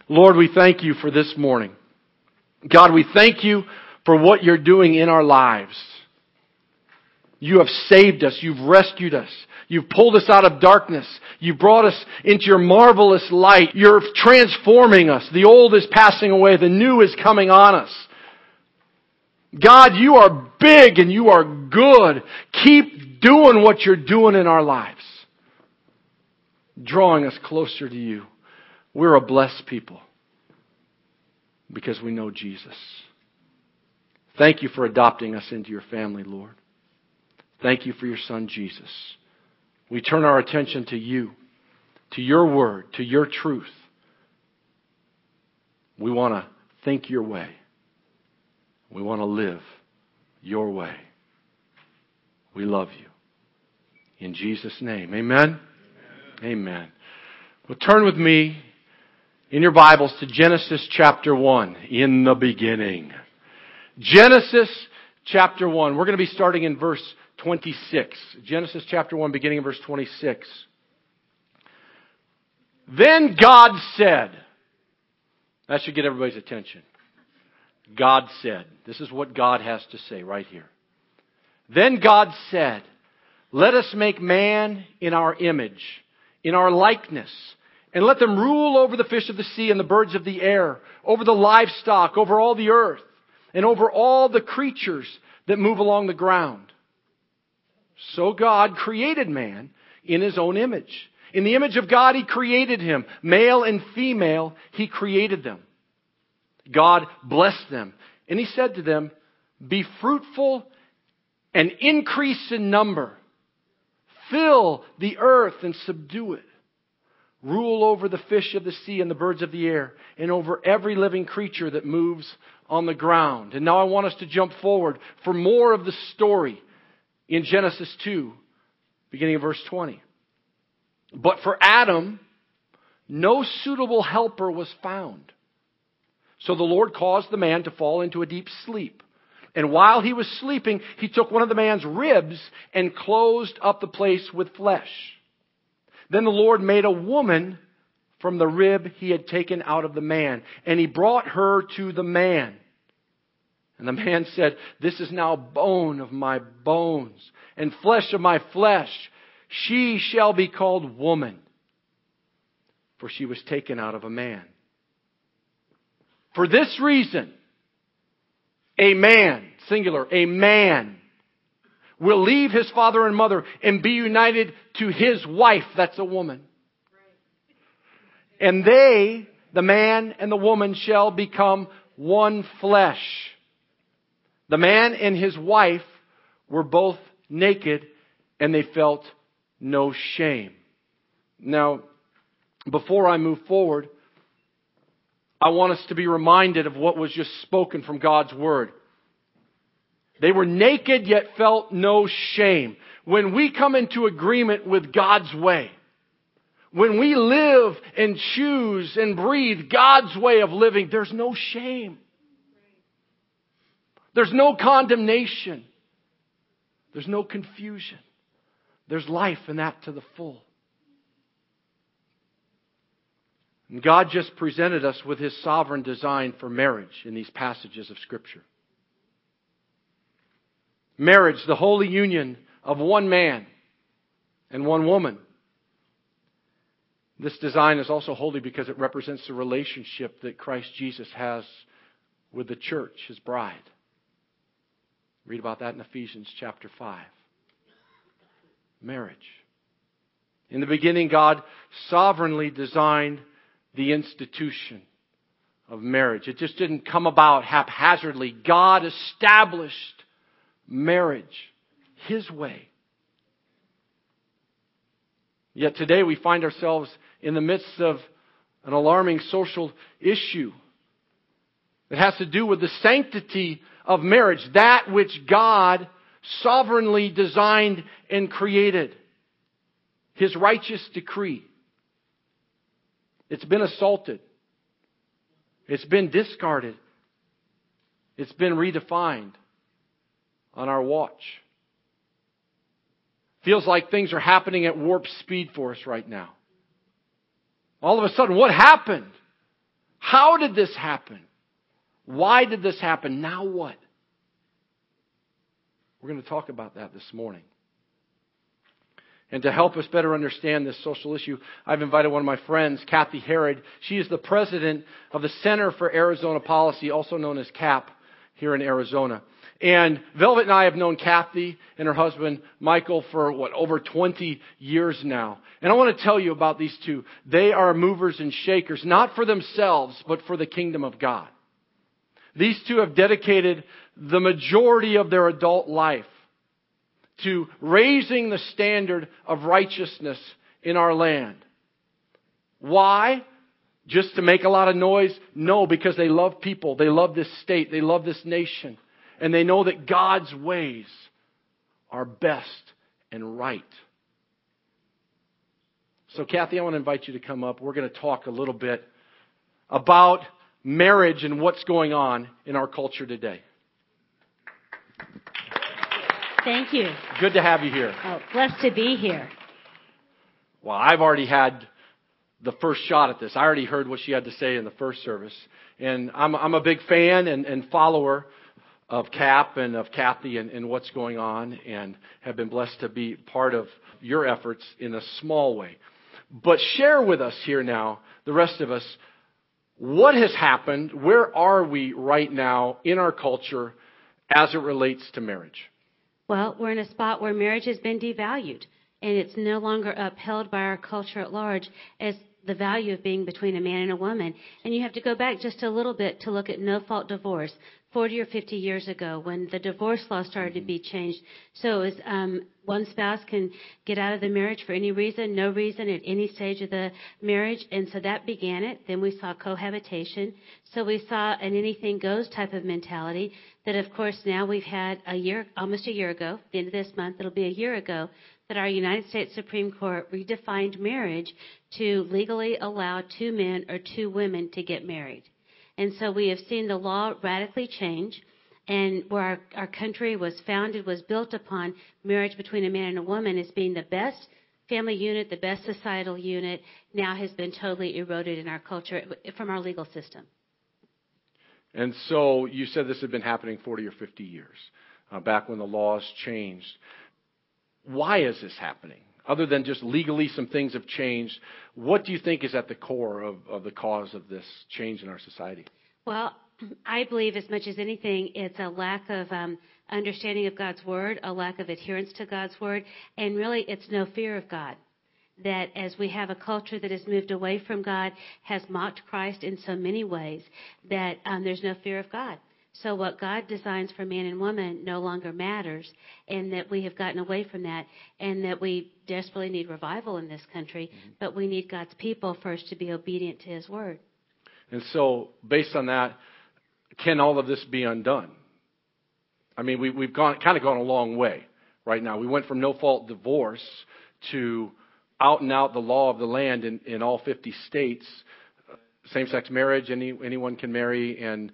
Lord, we thank you for this morning. God, we thank you for what you're doing in our lives. You have saved us. You've rescued us. You've pulled us out of darkness. You've brought us into your marvelous light. You're transforming us. The old is passing away. The new is coming on us. God, you are big and you are good. Keep doing what you're doing in our lives. Drawing us closer to you. We're a blessed people because we know Jesus. Thank you for adopting us into your family, Lord. Thank you for your Son, Jesus. We turn our attention to you, to your word, to your truth. We want to think your way. We want to live your way. We love you. In Jesus' name, amen? Amen. Well, turn with me in your Bibles to Genesis chapter 1, in the beginning. Genesis chapter 1. We're going to be starting in verse 26. Genesis chapter 1, beginning in verse 26. Then God said, that should get everybody's attention. God said. This is what God has to say right here. Then God said, let us make man in our image, in our likeness, and let them rule over the fish of the sea and the birds of the air, over the livestock, over all the earth, and over all the creatures that move along the ground. So God created man in His own image. In the image of God He created him. Male and female He created them. God blessed them. And He said to them, be fruitful and increase in number. Fill the earth and subdue it. Rule over the fish of the sea and the birds of the air, and over every living creature that moves on the ground. And now I want us to jump forward for more of the story in Genesis 2, beginning of verse 20. But for Adam, no suitable helper was found. So the Lord caused the man to fall into a deep sleep. And while he was sleeping, He took one of the man's ribs and closed up the place with flesh. Then the Lord made a woman from the rib He had taken out of the man, and He brought her to the man. And the man said, this is now bone of my bones and flesh of my flesh. She shall be called woman, for she was taken out of a man. For this reason, a man, singular, a man, will leave his father and mother and be united to his wife. That's a woman. And they, the man and the woman, shall become one flesh. The man and his wife were both naked, and they felt no shame. Now, before I move forward, I want us to be reminded of what was just spoken from God's Word. They were naked yet felt no shame. When we come into agreement with God's way, when we live and choose and breathe God's way of living, there's no shame. There's no condemnation. There's no confusion. There's life in that to the full. And God just presented us with His sovereign design for marriage in these passages of Scripture. Marriage, the holy union of one man and one woman. This design is also holy because it represents the relationship that Christ Jesus has with the church, His bride. Read about that in Ephesians chapter 5. Marriage. In the beginning, God sovereignly designed the institution of marriage. It just didn't come about haphazardly. God established marriage His way. Yet today we find ourselves in the midst of an alarming social issue that has to do with the sanctity of marriage, that which God sovereignly designed and created. His righteous decree. It's been assaulted. It's been discarded. It's been redefined on our watch. Feels like things are happening at warp speed for us right now. All of a sudden, what happened? How did this happen? Why did this happen? Now what? We're going to talk about that this morning. And to help us better understand this social issue, I've invited one of my friends, Kathy Herod. She is the president of the Center for Arizona Policy, also known as CAP, here in Arizona. And Velvet and I have known Kathy and her husband, Michael, for over 20 years now. And I want to tell you about these two. They are movers and shakers, not for themselves, but for the kingdom of God. These two have dedicated the majority of their adult life to raising the standard of righteousness in our land. Why? Just to make a lot of noise? No, because they love people. They love this state. They love this nation. And they know that God's ways are best and right. So, Kathy, I want to invite you to come up. We're going to talk a little bit about marriage and what's going on in our culture today. Thank you. Good to have you here. Oh, blessed to be here. Well, I've already had the first shot at this. I already heard what she had to say in the first service. And I'm a big fan and follower of CAP and of Kathy and what's going on, and have been blessed to be part of your efforts in a small way. But share with us here now, the rest of us, what has happened, where are we right now in our culture as it relates to marriage? Well, we're in a spot where marriage has been devalued, and it's no longer upheld by our culture at large as the value of being between a man and a woman. And you have to go back just a little bit to look at no-fault divorce 40 or 50 years ago when the divorce law started to be changed. So it was, one spouse can get out of the marriage for any reason, no reason at any stage of the marriage. And so that began it. Then we saw cohabitation. So we saw an anything goes type of mentality that, of course, now we've had almost a year ago, the end of this month, it'll be a year ago, that our United States Supreme Court redefined marriage to legally allow two men or two women to get married. And so we have seen the law radically change, and where our country was founded, was built upon marriage between a man and a woman as being the best family unit, the best societal unit, now has been totally eroded in our culture from our legal system. And so you said this had been happening 40 or 50 years, back when the laws changed. Why is this happening? Other than just legally some things have changed, what do you think is at the core of the cause of this change in our society? Well, I believe as much as anything, it's a lack of understanding of God's Word, a lack of adherence to God's Word, and really it's no fear of God. That as we have a culture that has moved away from God, has mocked Christ in so many ways, that there's no fear of God. So what God designs for man and woman no longer matters, and that we have gotten away from that, and that we desperately need revival in this country, but we need God's people first to be obedient to His Word. And so, based on that, can all of this be undone? I mean, we've gone a long way right now. We went from no-fault divorce to out and out the law of the land in all 50 states. Same-sex marriage, anyone can marry, and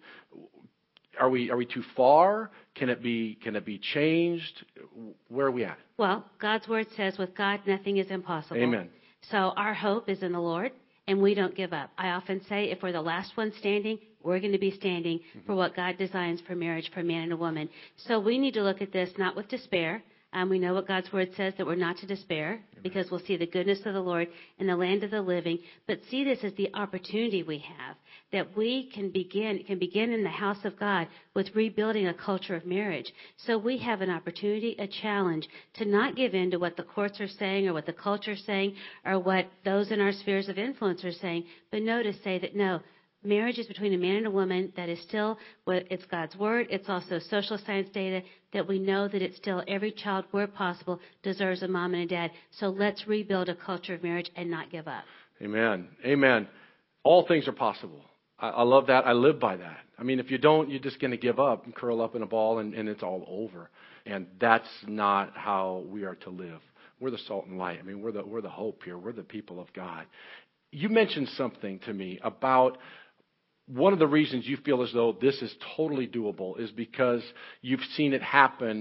are we too far? Can it be changed? Where are we at? Well, God's Word says with God nothing is impossible. Amen. So our hope is in the Lord, and we don't give up. I often say if we're the last one standing, we're going to be standing for what God designs for marriage for a man and a woman. So we need to look at this not with despair. We know what God's Word says, that we're not to despair, because we'll see the goodness of the Lord in the land of the living. But see this as the opportunity we have, that we can begin in the house of God with rebuilding a culture of marriage. So we have an opportunity, a challenge, to not give in to what the courts are saying or what the culture is saying or what those in our spheres of influence are saying, but no, to say that no, marriage is between a man and a woman. That is still it's God's Word. It's also social science data that we know that it's still every child, where possible, deserves a mom and a dad. So let's rebuild a culture of marriage and not give up. Amen. Amen. All things are possible. I love that. I live by that. I mean, if you don't, you're just going to give up and curl up in a ball and it's all over. And that's not how we are to live. We're the salt and light. I mean, we're the hope here. We're the people of God. You mentioned something to me about one of the reasons you feel as though this is totally doable is because you've seen it happen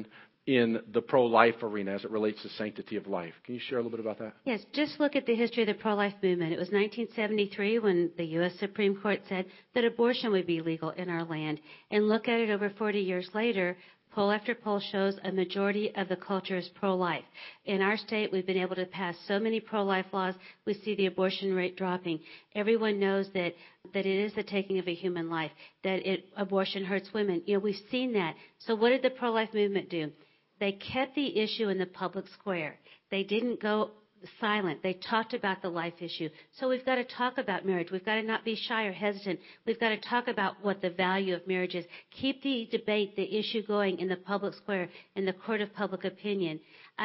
in the pro-life arena as it relates to sanctity of life. Can you share a little bit about that? Yes, just look at the history of the pro-life movement. It was 1973 when the U.S. Supreme Court said that abortion would be legal in our land. And look at it over 40 years later, poll after poll shows a majority of the culture is pro-life. In our state, we've been able to pass so many pro-life laws, we see the abortion rate dropping. Everyone knows that it is the taking of a human life, that abortion hurts women. We've seen that. So what did the pro-life movement do? They kept the issue in the public square. They didn't go silent. They talked about the life issue. So we've got to talk about marriage. We've got to not be shy or hesitant. We've got to talk about what the value of marriage is. Keep the debate, the issue going in the public square, in the court of public opinion.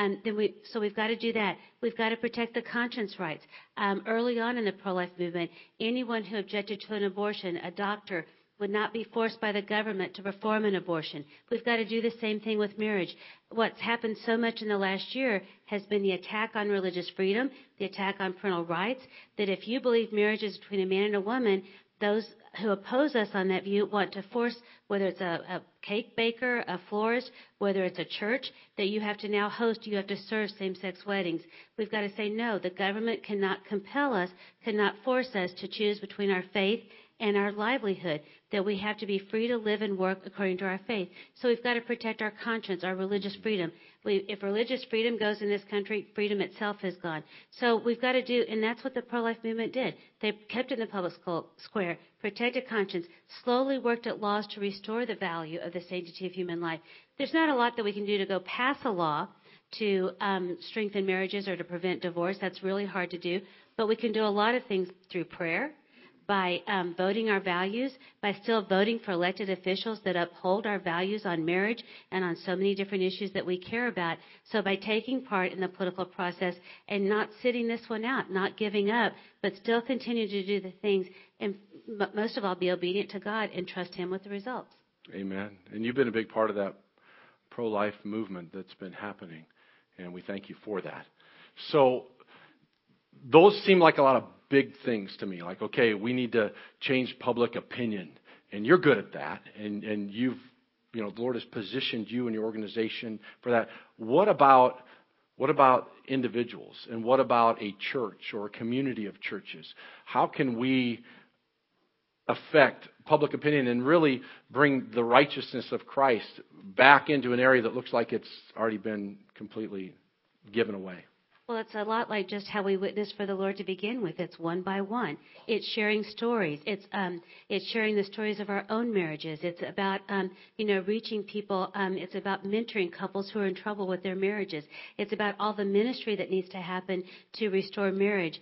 So we've got to do that. We've got to protect the conscience rights. Early on in the pro-life movement, anyone who objected to an abortion, a doctor, would not be forced by the government to perform an abortion. We've got to do the same thing with marriage. What's happened so much in the last year has been the attack on religious freedom, the attack on parental rights, that if you believe marriage is between a man and a woman, those who oppose us on that view want to force, whether it's a cake baker, a florist, whether it's a church, that you have to now host, you have to serve same-sex weddings. We've got to say no. The government cannot compel us, cannot force us to choose between our faith and our livelihood, that we have to be free to live and work according to our faith. So we've got to protect our conscience, our religious freedom. If religious freedom goes in this country, freedom itself is gone. So we've got to do, and that's what the pro-life movement did. They kept it in the public square, protected conscience, slowly worked at laws to restore the value of the sanctity of human life. There's not a lot that we can do to go pass a law to strengthen marriages or to prevent divorce. That's really hard to do. But we can do a lot of things through prayer, by voting our values, by still voting for elected officials that uphold our values on marriage and on so many different issues that we care about. So by taking part in the political process and not sitting this one out, not giving up, but still continue to do the things, and most of all, be obedient to God and trust Him with the results. Amen. And you've been a big part of that pro-life movement that's been happening, and we thank you for that. So those seem like a lot of big things to me. Like, okay, we need to change public opinion, and you're good at that, and the Lord has positioned you and your organization for that. What about individuals, and what about a church or a community of churches? How can we affect public opinion and really bring the righteousness of Christ back into an area that looks like it's already been completely given away? Well, it's a lot like just how we witness for the Lord to begin with. It's one by one. It's sharing stories. It's sharing the stories of our own marriages. It's about reaching people. It's about mentoring couples who are in trouble with their marriages. It's about all the ministry that needs to happen to restore marriage.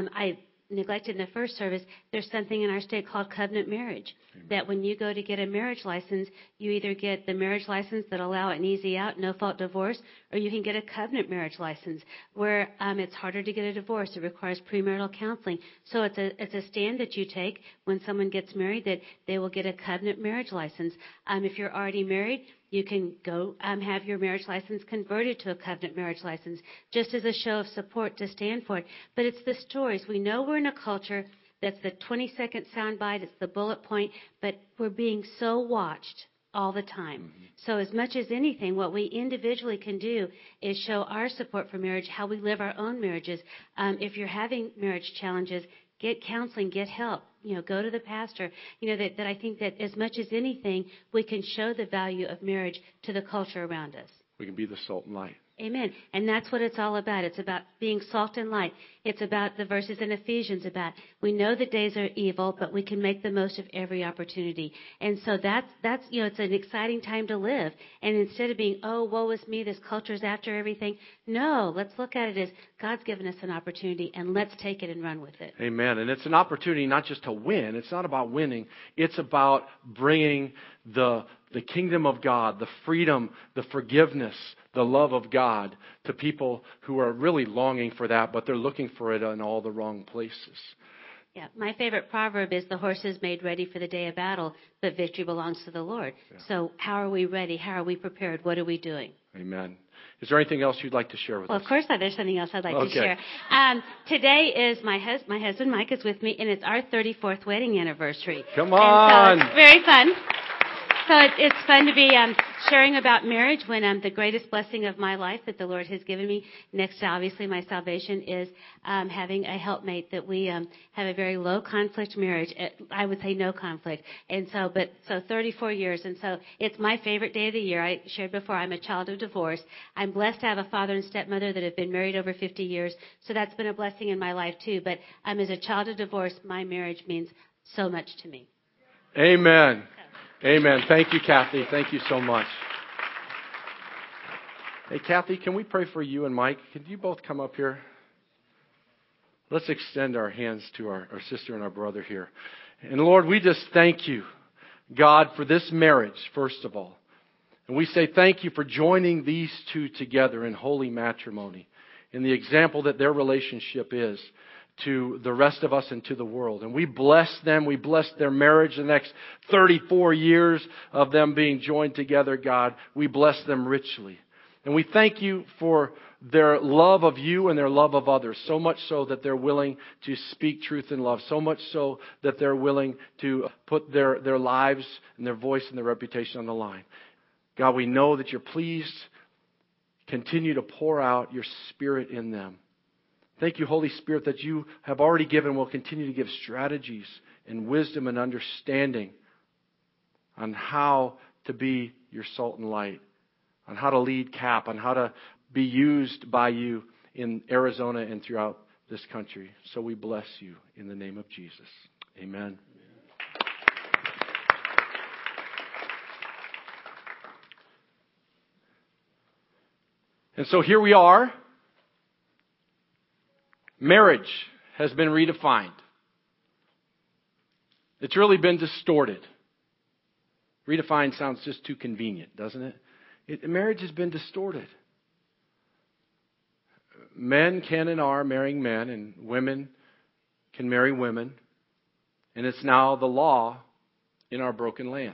I neglected in the first service, there's something in our state called covenant marriage. Amen. That when you go to get a marriage license, you either get the marriage license that allow an easy out, no-fault divorce, or you can get a covenant marriage license where it's harder to get a divorce. It requires premarital counseling. So it's a stand that you take when someone gets married that they will get a covenant marriage license. If you're already married, you can go have your marriage license converted to a covenant marriage license, just as a show of support to stand for it. But it's the stories. We know we're in a culture that's the 20-second soundbite, it's the bullet point, but we're being so watched all the time. Mm-hmm. So as much as anything, what we individually can do is show our support for marriage, how we live our own marriages. If you're having marriage challenges, get counseling, get help. Go to the pastor. That I think that as much as anything, we can show the value of marriage to the culture around us. We can be the salt and light. Amen. And that's what it's all about. It's about being salt and light. It's about the verses in Ephesians about we know the days are evil, but we can make the most of every opportunity. And so that's it's an exciting time to live. And instead of being, oh, woe is me, this culture's after everything. No, let's look at it as God's given us an opportunity, and let's take it and run with it. Amen. And it's an opportunity not just to win. It's not about winning. It's about bringing the kingdom of God, the freedom, the forgiveness, the love of God to people who are really longing for that, but they're looking for it in all the wrong places. Yeah, my favorite proverb is the horse is made ready for the day of battle, but victory belongs to the Lord. Yeah. So how are we ready? How are we prepared? What are we doing? Amen. Is there anything else you'd like to share with us? Well, of course there's something else I'd like to share. Today is my husband Mike is with me, and it's our 34th wedding anniversary. Come on. And so it's very fun. it's fun to be sharing about marriage when the greatest blessing of my life that the Lord has given me, next to obviously my salvation, is having a helpmate that we have a very low conflict marriage. I would say no conflict. And so 34 years. And so it's my favorite day of the year. I shared before, I'm a child of divorce. I'm blessed to have a father and stepmother that have been married over 50 years. So that's been a blessing in my life too. But as a child of divorce, my marriage means so much to me. Amen. Amen. Thank you, Kathy. Thank you so much. Hey, Kathy, can we pray for you and Mike? Can you both come up here? Let's extend our hands to our sister and our brother here. And Lord, we just thank you, God, for this marriage, first of all. And we say thank you for joining these two together in holy matrimony, in the example that their relationship is to the rest of us and to the world. And we bless them. We bless their marriage, the next 34 years of them being joined together, God. We bless them richly. And we thank you for their love of you and their love of others, so much so that they're willing to speak truth in love, so much so that they're willing to put their lives and their voice and their reputation on the line. God, we know that you're pleased. Continue to pour out your Spirit in them. Thank you, Holy Spirit, that you have already given and will continue to give strategies and wisdom and understanding on how to be your salt and light, on how to lead CAP, on how to be used by you in Arizona and throughout this country. So we bless you in the name of Jesus. Amen. And so here we are. Marriage has been redefined. It's really been distorted. Redefined sounds just too convenient, doesn't it? Marriage has been distorted. Men can and are marrying men, and women can marry women. And it's now the law in our broken land.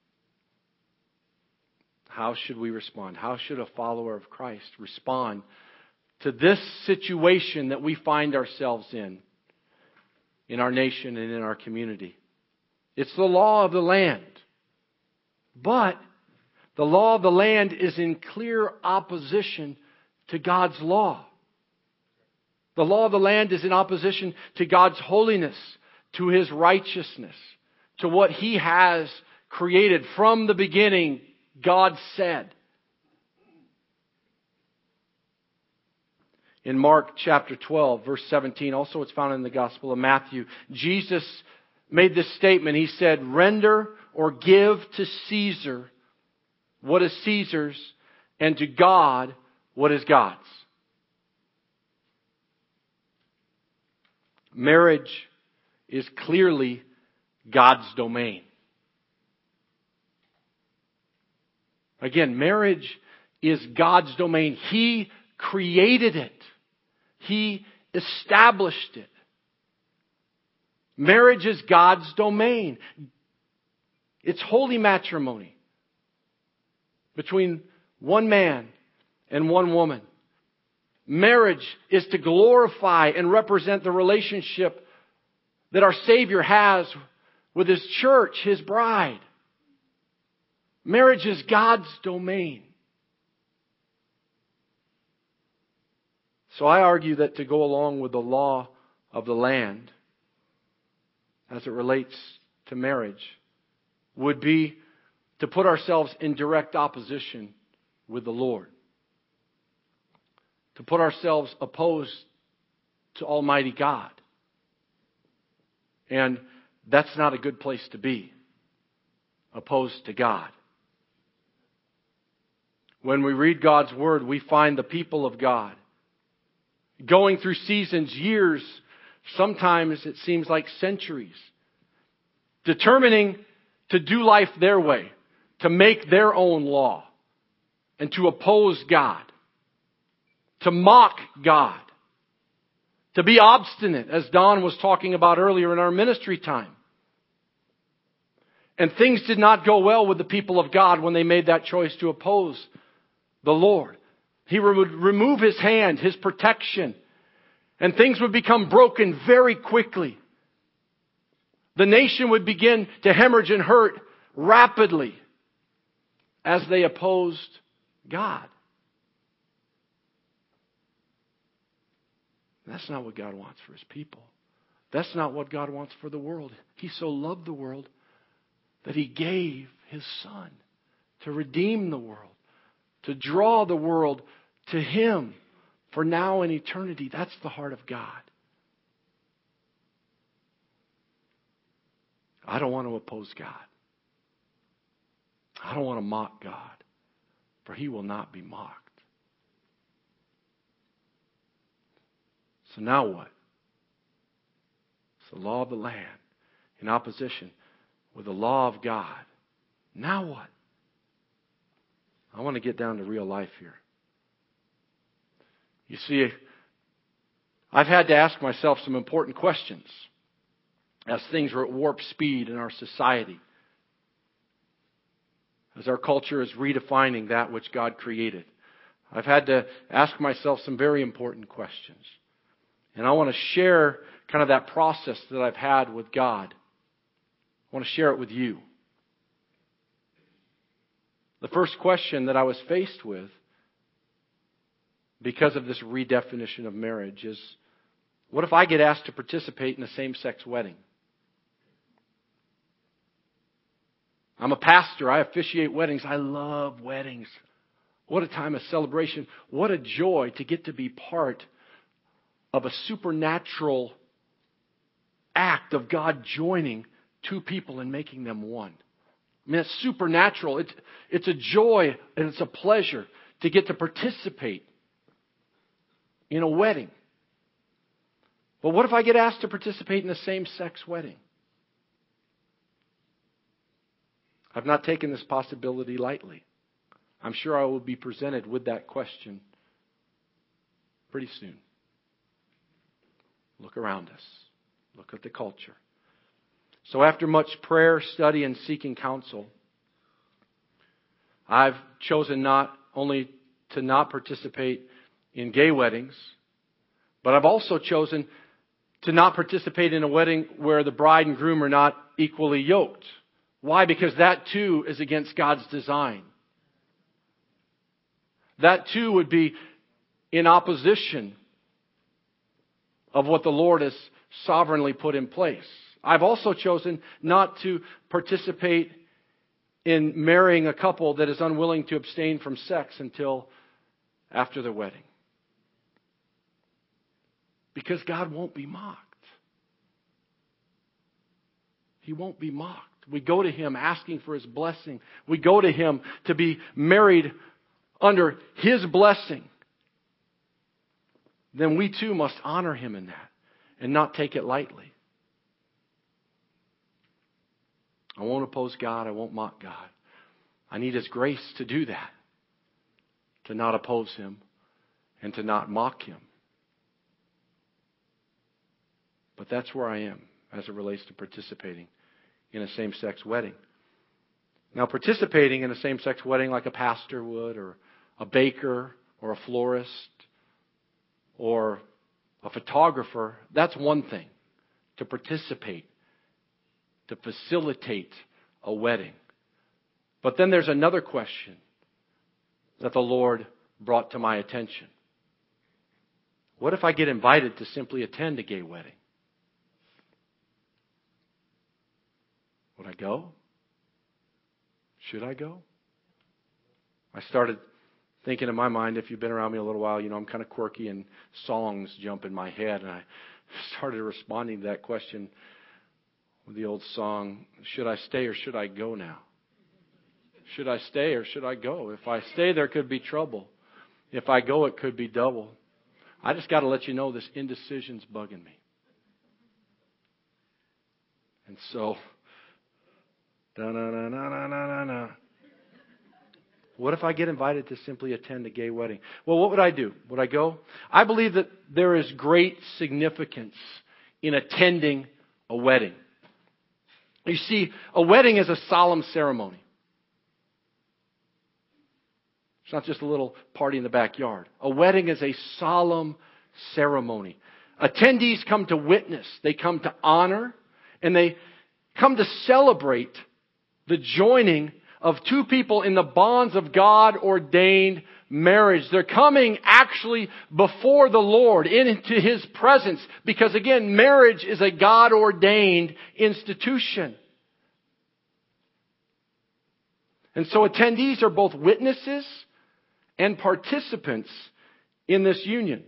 How should we respond? How should a follower of Christ respond to this situation that we find ourselves in our nation and in our community? It's the law of the land. But the law of the land is in clear opposition to God's law. The law of the land is in opposition to God's holiness, to His righteousness, to what He has created from the beginning, God said. In Mark chapter 12, verse 17, also it's found in the Gospel of Matthew, Jesus made this statement. He said, "Render or give to Caesar what is Caesar's, and to God what is God's." Marriage is clearly God's domain. Again, marriage is God's domain. He created it. He established it. Marriage is God's domain. It's holy matrimony between one man and one woman. Marriage is to glorify and represent the relationship that our Savior has with His church, His bride. Marriage is God's domain. So I argue that to go along with the law of the land as it relates to marriage would be to put ourselves in direct opposition with the Lord. To put ourselves opposed to Almighty God. And that's not a good place to be. Opposed to God. When we read God's Word, we find the people of God going through seasons, years, sometimes it seems like centuries, determining to do life their way, to make their own law, and to oppose God, to mock God, to be obstinate, as Don was talking about earlier in our ministry time. And things did not go well with the people of God when they made that choice to oppose the Lord. He would remove His hand, His protection, and things would become broken very quickly. The nation would begin to hemorrhage and hurt rapidly. as they opposed God. That's not what God wants for His people. That's not what God wants for the world. He so loved the world that He gave His Son to redeem the world, to draw the world to Him for now and eternity. That's the heart of God. I don't want to oppose God. I don't want to mock God, for He will not be mocked. So now what? It's the law of the land in opposition with the law of God. Now what? I want to get down to real life here. You see, I've had to ask myself some important questions as things are at warp speed in our society, as our culture is redefining that which God created. I've had to ask myself some very important questions. And I want to share kind of that process that I've had with God. I want to share it with you. The first question that I was faced with because of this redefinition of marriage is, what if I get asked to participate in a same-sex wedding? I'm a pastor. I officiate weddings. I love weddings. What a time of celebration. What a joy to get to be part of a supernatural act of God joining two people and making them one. I mean, it's supernatural. It's a joy and it's a pleasure to get to participate in a wedding. But what if I get asked to participate in a same-sex wedding? I've not taken this possibility lightly. I'm sure I will be presented with that question pretty soon. Look around us. Look at the culture. So after much prayer, study, and seeking counsel, I've chosen not only to not participate in gay weddings, but I've also chosen to not participate in a wedding where the bride and groom are not equally yoked. Why? Because that too is against God's design. That too would be in opposition of what the Lord has sovereignly put in place. I've also chosen not to participate in marrying a couple that is unwilling to abstain from sex until after the wedding. Because God won't be mocked. He won't be mocked. We go to Him asking for His blessing. We go to Him to be married under His blessing. Then we too must honor Him in that and not take it lightly. I won't oppose God. I won't mock God. I need His grace to do that. To not oppose Him and to not mock Him. But that's where I am as it relates to participating in a same-sex wedding. Now, participating in a same-sex wedding like a pastor would, or a baker, or a florist, or a photographer, that's one thing. To participate, to facilitate a wedding. But then there's another question that the Lord brought to my attention. What if I get invited to simply attend a gay wedding? Would I go? Should I go? I started thinking in my mind, if you've been around me a little while, you know I'm kind of quirky and songs jump in my head. And I started responding to that question with the old song, should I stay or should I go now? Should I stay or should I go? If I stay, there could be trouble. If I go, it could be double. I just got to let you know this indecision's bugging me. And so, what if I get invited to simply attend a gay wedding? Well, what would I do? Would I go? I believe that there is great significance in attending a wedding. You see, a wedding is a solemn ceremony. It's not just a little party in the backyard. A wedding is a solemn ceremony. Attendees come to witness, they come to honor, and they come to celebrate the joining of two people in the bonds of God-ordained marriage. They're coming actually before the Lord into His presence because, again, marriage is a God-ordained institution. And so attendees are both witnesses and participants in this union.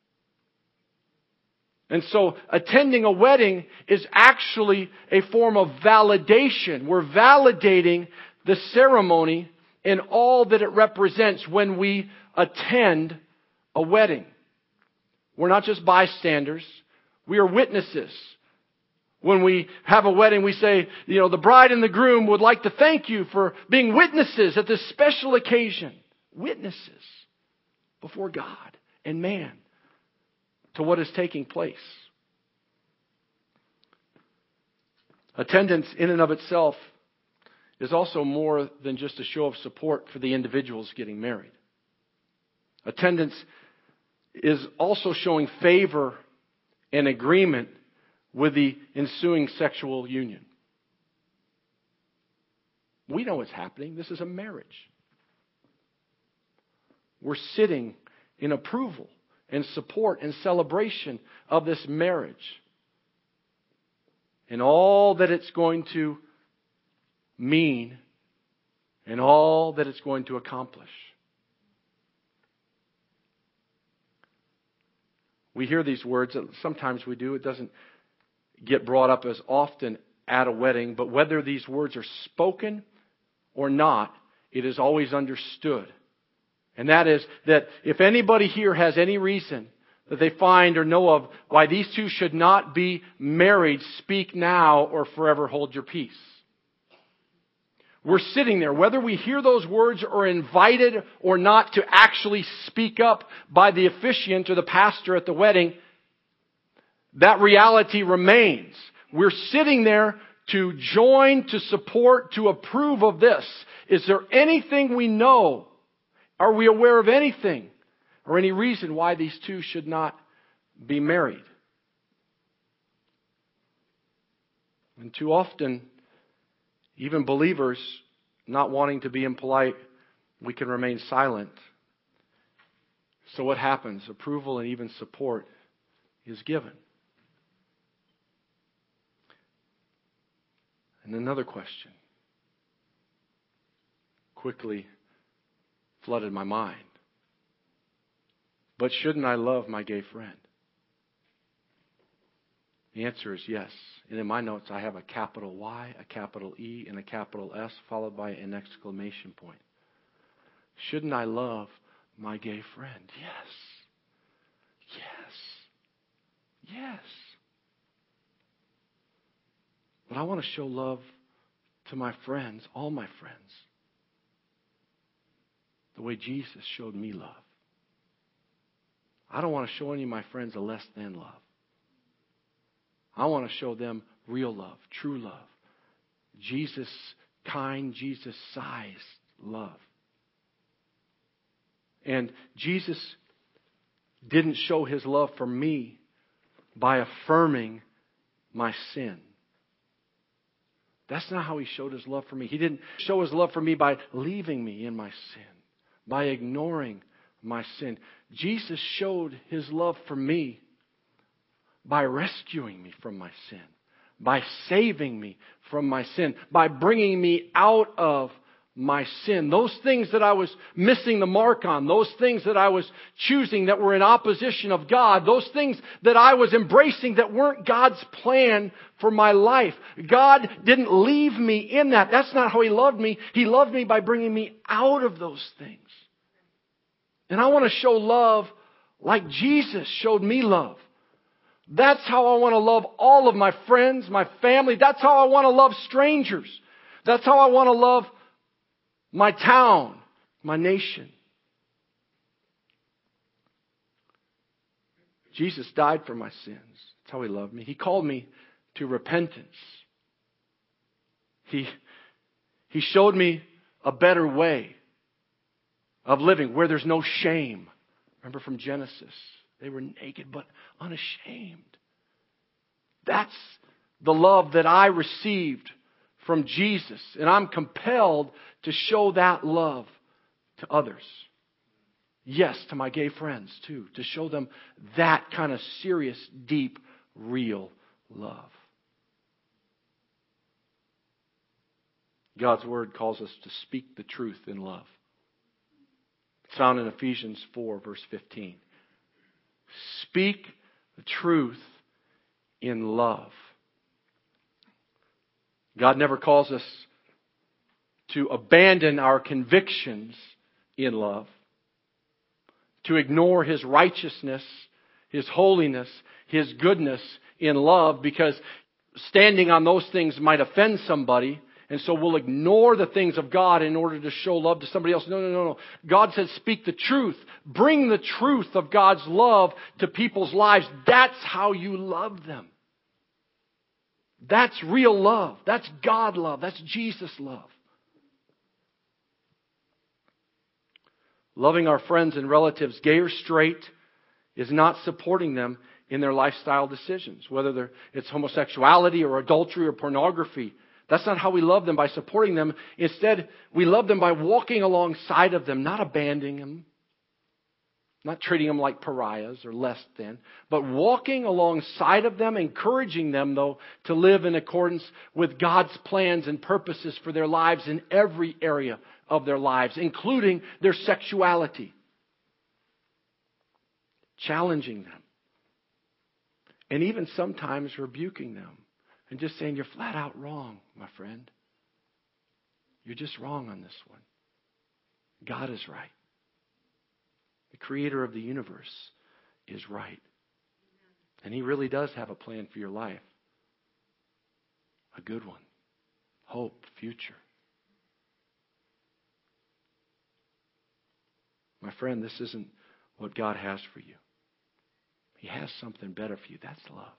And so attending a wedding is actually a form of validation. We're validating the ceremony and all that it represents when we attend a wedding. We're not just bystanders. We are witnesses. When we have a wedding, we say, the bride and the groom would like to thank you for being witnesses at this special occasion. Witnesses before God and man to what is taking place. Attendance in and of itself is also more than just a show of support for the individuals getting married. Attendance is also showing favor and agreement with the ensuing sexual union. We know what's happening. This is a marriage. We're sitting in approval and support and celebration of this marriage and all that it's going to mean and all that it's going to accomplish. We hear these words, sometimes we do, it doesn't get brought up as often at a wedding, but whether these words are spoken or not, it is always understood. And that is that if anybody here has any reason that they find or know of why these two should not be married, speak now or forever hold your peace. We're sitting there, whether we hear those words or invited or not to actually speak up by the officiant or the pastor at the wedding, that reality remains. We're sitting there to join, to support, to approve of this. Is there anything we know? Are we aware of anything or any reason why these two should not be married? And too often, even believers not wanting to be impolite, we can remain silent. So what happens? Approval and even support is given. And another question quickly flooded my mind. But shouldn't I love my gay friend? The answer is yes. And in my notes, I have a capital Y, a capital E, and a capital S, followed by an exclamation point. Shouldn't I love my gay friend? Yes. Yes. Yes. But I want to show love to my friends, all my friends, the way Jesus showed me love. I don't want to show any of my friends a less than love. I want to show them real love, true love. Jesus kind, Jesus sized love. And Jesus didn't show His love for me by affirming my sin. That's not how He showed His love for me. He didn't show His love for me by leaving me in my sin, by ignoring my sin. Jesus showed His love for me by rescuing me from my sin, by saving me from my sin, by bringing me out of my sin. Those things that I was missing the mark on, those things that I was choosing that were in opposition of God, those things that I was embracing that weren't God's plan for my life. God didn't leave me in that. That's not how He loved me. He loved me by bringing me out of those things. And I want to show love like Jesus showed me love. That's how I want to love all of my friends, my family. That's how I want to love strangers. That's how I want to love my town, my nation. Jesus died for my sins. That's how He loved me. He called me to repentance. He showed me a better way of living where there's no shame. Remember from Genesis, they were naked but unashamed. That's the love that I received from Jesus. And I'm compelled to show that love to others. Yes, to my gay friends too. To show them that kind of serious, deep, real love. God's Word calls us to speak the truth in love. It's found in Ephesians 4, verse 15. Speak the truth in love. God never calls us to abandon our convictions in love, to ignore His righteousness, His holiness, His goodness in love, because standing on those things might offend somebody, and so we'll ignore the things of God in order to show love to somebody else. No. God says, speak the truth. Bring the truth of God's love to people's lives. That's how you love them. That's real love. That's God love. That's Jesus love. Loving our friends and relatives, gay or straight, is not supporting them in their lifestyle decisions, whether it's homosexuality or adultery or pornography. That's not how we love them, by supporting them. Instead, we love them by walking alongside of them, not abandoning them, not treating them like pariahs or less than, but walking alongside of them, encouraging them, though, to live in accordance with God's plans and purposes for their lives in every area of their lives, including their sexuality. Challenging them. And even sometimes rebuking them. And just saying, you're flat out wrong, my friend. You're just wrong on this one. God is right. The Creator of the universe is right. And He really does have a plan for your life. A good one. Hope, future. My friend, this isn't what God has for you. He has something better for you. That's love.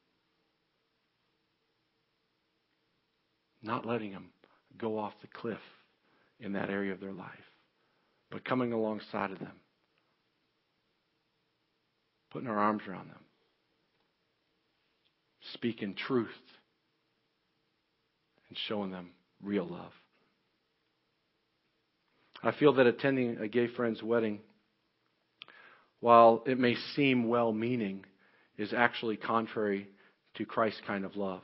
Not letting them go off the cliff in that area of their life, but coming alongside of them, putting our arms around them, speaking truth, and showing them real love. I feel that attending a gay friend's wedding, while it may seem well-meaning, is actually contrary to Christ's kind of love.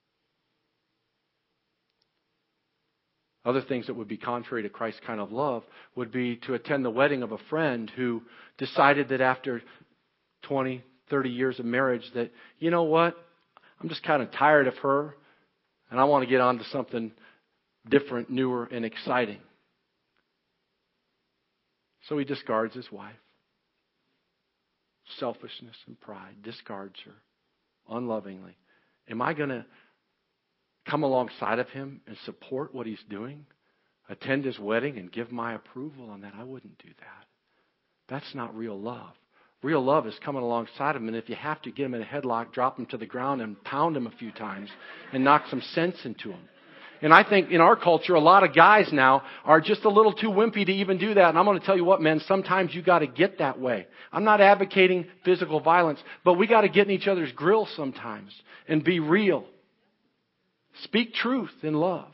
Other things that would be contrary to Christ's kind of love would be to attend the wedding of a friend who decided that after 20, 30 years of marriage that, you know what, I'm just kind of tired of her and I want to get on to something different, newer, and exciting. So he discards his wife. Selfishness and pride, discards her unlovingly. Am I going to come alongside of him and support what he's doing? Attend his wedding and give my approval on that? I wouldn't do that. That's not real love. Real love is coming alongside him, and if you have to, get him in a headlock, drop him to the ground, and pound him a few times and knock some sense into him. And I think in our culture, a lot of guys now are just a little too wimpy to even do that. And I'm going to tell you what, men, sometimes you got to get that way. I'm not advocating physical violence, but we got to get in each other's grill sometimes and be real. Speak truth in love.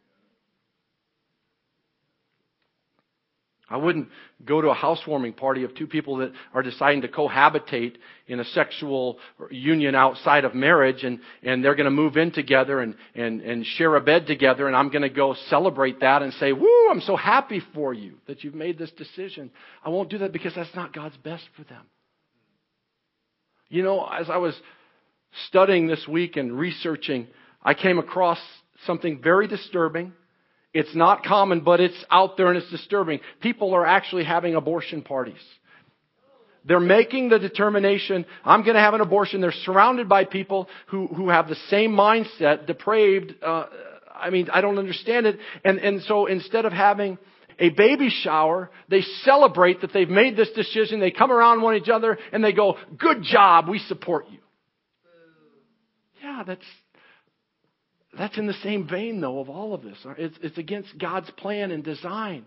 I wouldn't go to a housewarming party of two people that are deciding to cohabitate in a sexual union outside of marriage, and they're going to move in together and share a bed together, and I'm going to go celebrate that and say, woo, I'm so happy for you that you've made this decision. I won't do that because that's not God's best for them. You know, as I was studying this week and researching, I came across something very disturbing. It's not common, but it's out there and it's disturbing. People are actually having abortion parties. They're making the determination, I'm going to have an abortion. They're surrounded by people who have the same mindset, depraved. I don't understand it. And so instead of having a baby shower, they celebrate that they've made this decision. They come around one each other and they go, good job, we support you. Yeah, that's in the same vein, though, of all of this. It's against God's plan and design.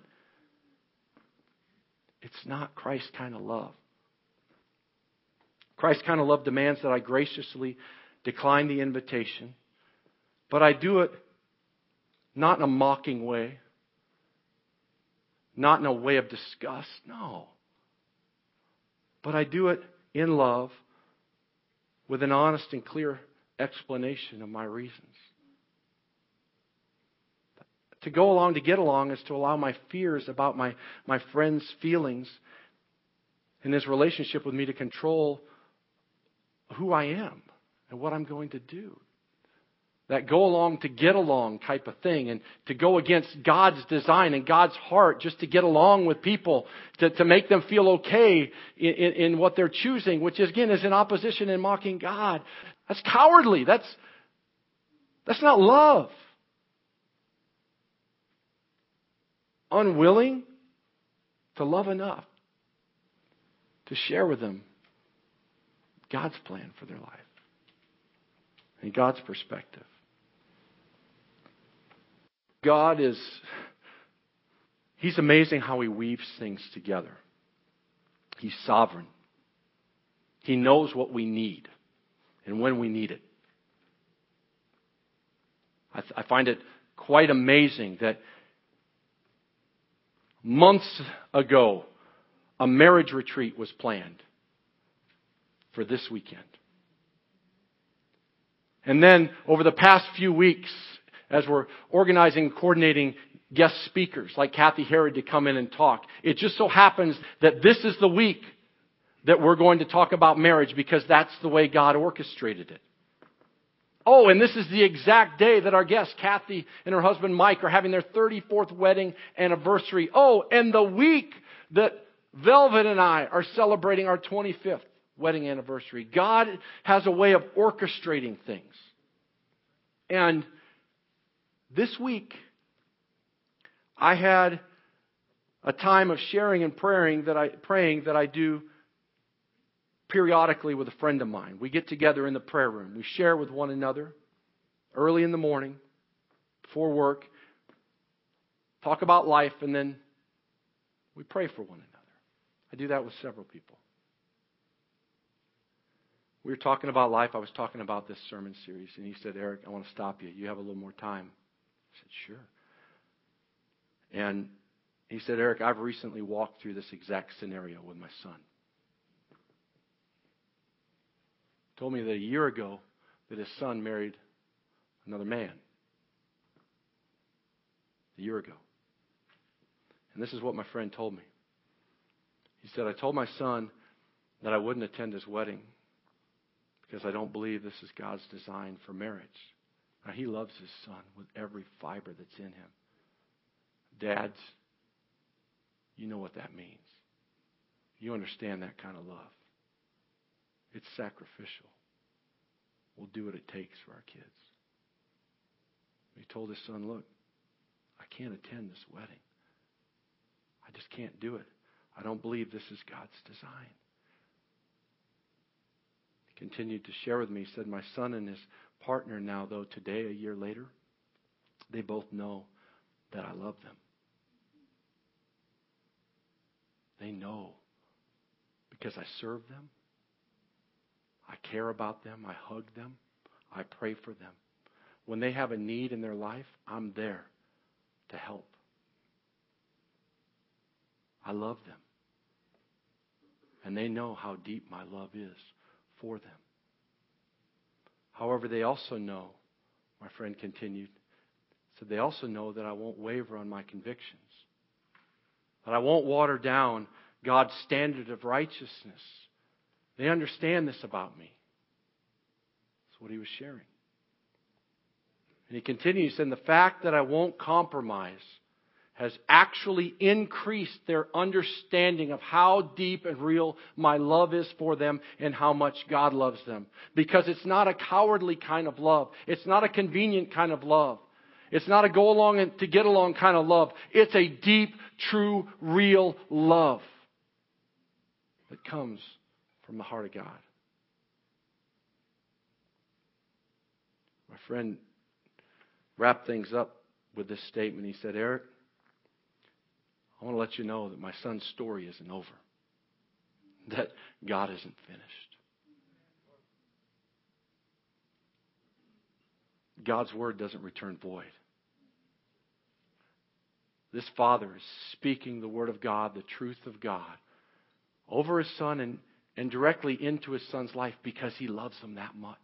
It's not Christ's kind of love. Christ's kind of love demands that I graciously decline the invitation, but I do it Not in a mocking way. Not in a way of disgust. No. But I do it in love with an honest and clear explanation of my reasons. To go along to get along is to allow my fears about my friend's feelings and his relationship with me to control who I am and what I'm going to do. That go along to get along type of thing, and to go against God's design and God's heart just to get along with people, to make them feel okay in what they're choosing, which again is in opposition and mocking God. That's cowardly. That's not love. Unwilling to love enough to share with them God's plan for their life and God's perspective. God He's amazing how He weaves things together. He's sovereign. He knows what we need and when we need it. I find it quite amazing that months ago, a marriage retreat was planned for this weekend. And then over the past few weeks, as we're organizing and coordinating guest speakers like Kathy Herod to come in and talk, it just so happens that this is the week that we're going to talk about marriage because that's the way God orchestrated it. Oh, and this is the exact day that our guest, Kathy and her husband Mike, are having their 34th wedding anniversary. Oh, and the week that Velvet and I are celebrating our 25th wedding anniversary. God has a way of orchestrating things. And this week, I had a time of sharing and praying that I do periodically with a friend of mine. We get together in the prayer room. We share with one another early in the morning, before work, talk about life, and then we pray for one another. I do that with several people. We were talking about life. I was talking about this sermon series, and he said, "Eric, I want to stop you. You have a little more time." I said, "Sure." And he said, "Eric, I've recently walked through this exact scenario with my son." Told me that a year ago that his son married another man. A year ago. And this is what my friend told me. He said, "I told my son that I wouldn't attend his wedding because I don't believe this is God's design for marriage." Now, he loves his son with every fiber that's in him. Dads, you know what that means. You understand that kind of love. It's sacrificial. We'll do what it takes for our kids. He told his son, "Look, I can't attend this wedding. I just can't do it. I don't believe this is God's design." He continued to share with me. He said, "My son and his partner now, though, today, a year later, they both know that I love them. They know because I serve them. I care about them. I hug them. I pray for them. When they have a need in their life, I'm there to help. I love them. And they know how deep my love is for them. However, they also know," my friend continued, said, "they also know that I won't waver on my convictions. That I won't water down God's standard of righteousness. They understand this about me." That's what he was sharing. And he continues, and the fact that I won't compromise has actually increased their understanding of how deep and real my love is for them and how much God loves them. Because it's not a cowardly kind of love. It's not a convenient kind of love. It's not a go along and to get along kind of love. It's a deep, true, real love that comes from the heart of God. My friend wrapped things up with this statement. He said, "Eric, I want to let you know that my son's story isn't over. That God isn't finished. God's word doesn't return void. this Father is speaking the Word of God, the truth of God, over His Son and directly into His Son's life because He loves him that much.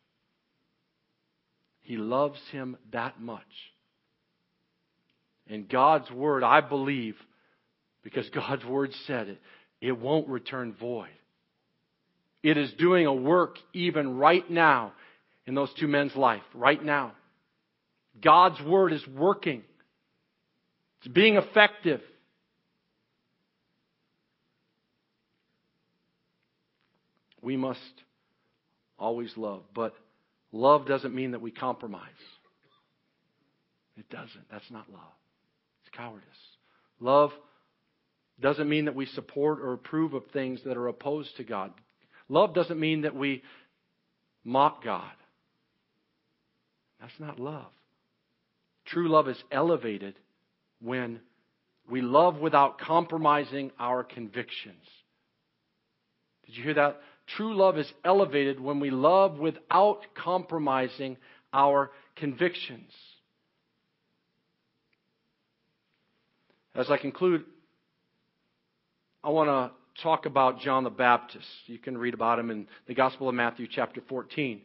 He loves him that much. And God's Word, I believe, because God's Word said it, it won't return void. It is doing a work even right now in those two men's life. Right now. God's Word is working. It's being effective. We must always love. But love doesn't mean that we compromise. It doesn't. That's not love. It's cowardice. Love doesn't mean that we support or approve of things that are opposed to God. Love doesn't mean that we mock God. That's not love. True love is elevated when we love without compromising our convictions. Did you hear that? True love is elevated when we love without compromising our convictions. As I conclude, I want to talk about John the Baptist. You can read about him in the Gospel of Matthew chapter 14.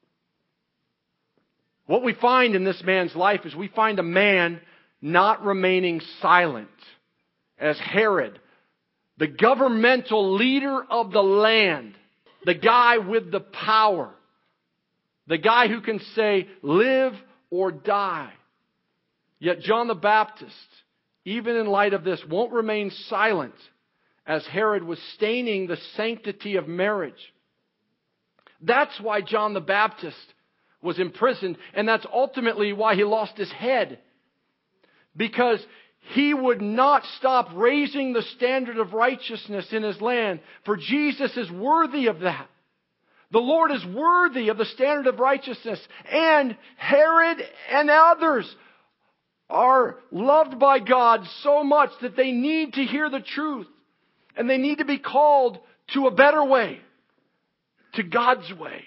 What we find in this man's life is we find a man not remaining silent as Herod, the governmental leader of the land, the guy with the power, the guy who can say, live or die. Yet John the Baptist, even in light of this, won't remain silent as Herod was staining the sanctity of marriage. That's why John the Baptist was imprisoned, and that's ultimately why he lost his head. Because he would not stop raising the standard of righteousness in his land, for Jesus is worthy of that. The Lord is worthy of the standard of righteousness, and Herod and others are loved by God so much that they need to hear the truth. And they need to be called to a better way. To God's way.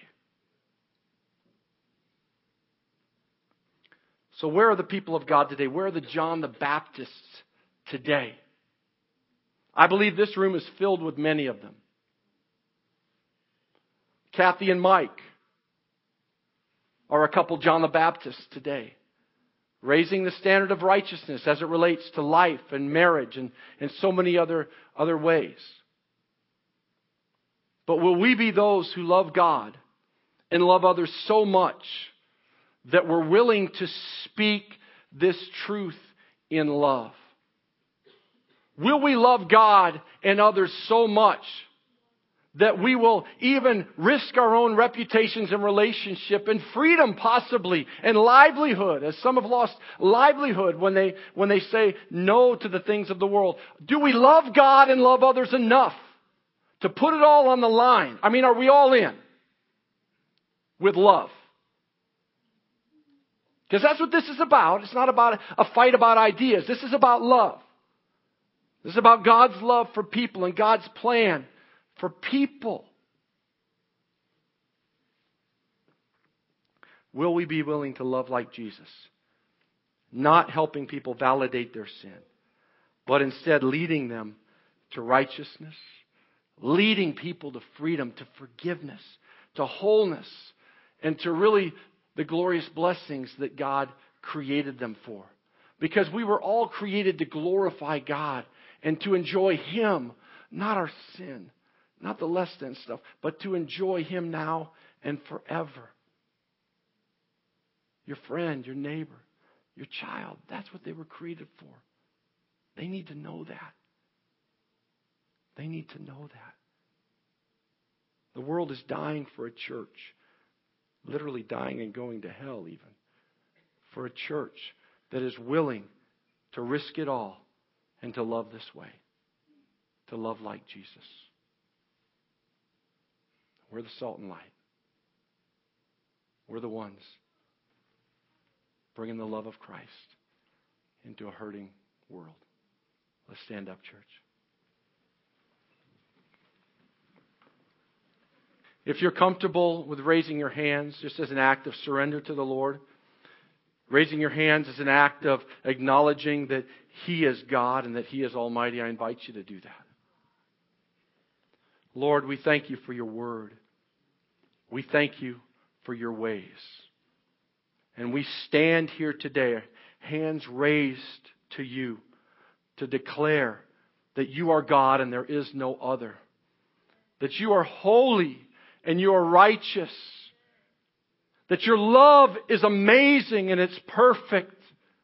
So where are the people of God today? Where are the John the Baptists today? I believe this room is filled with many of them. Kathy and Mike are a couple John the Baptists today. Raising the standard of righteousness as it relates to life and marriage and so many other ways. But will we be those who love God and love others so much that we're willing to speak this truth in love? Will we love God and others so much that we will even risk our own reputations and relationship and freedom possibly and livelihood, as some have lost livelihood when they say no to the things of the world? Do we love God and love others enough to put it all on the line? I mean, are we all in with love? Because that's what this is about. It's not about a fight about ideas. This is about love. This is about God's love for people and God's plan for people. Will we be willing to love like Jesus? Not helping people validate their sin, but instead leading them to righteousness, leading people to freedom, to forgiveness, to wholeness, and to really the glorious blessings that God created them for. Because we were all created to glorify God and to enjoy Him, not our sin. Not the less than stuff, but to enjoy Him now and forever. Your friend, your neighbor, your child, that's what they were created for. They need to know that. They need to know that. The world is dying for a church. Literally dying and going to hell even. For a church that is willing to risk it all and to love this way. To love like Jesus. We're the salt and light. We're the ones bringing the love of Christ into a hurting world. Let's stand up, church. If you're comfortable with raising your hands just as an act of surrender to the Lord, Raising your hands is an act of acknowledging that He is God and that He is Almighty. I invite you to do that. Lord, we thank You for Your Word. We thank You for Your ways. And we stand here today, hands raised to You, to declare that You are God and there is no other. That You are holy and You are righteous. That Your love is amazing and it's perfect.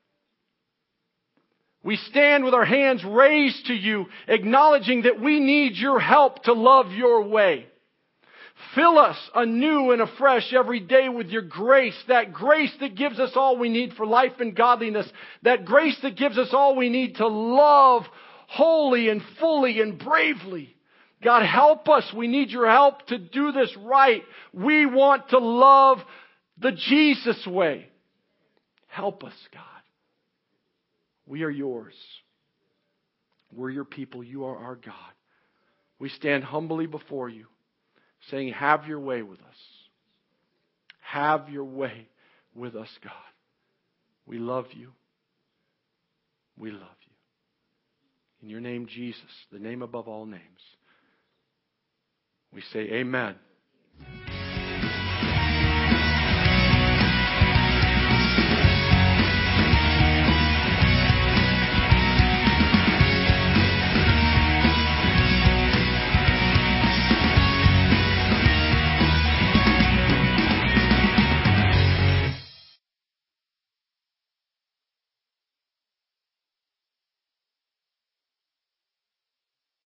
We stand with our hands raised to You, acknowledging that we need Your help to love Your way. Fill us anew and afresh every day with Your grace, that grace that gives us all we need for life and godliness, that grace that gives us all we need to love wholly and fully and bravely. God, help us. We need Your help to do this right. We want to love the Jesus way. Help us, God. We are Yours. We're Your people. You are our God. We stand humbly before You, saying, have Your way with us. Have Your way with us, God. We love You. We love You. In Your name, Jesus, the name above all names, we say amen.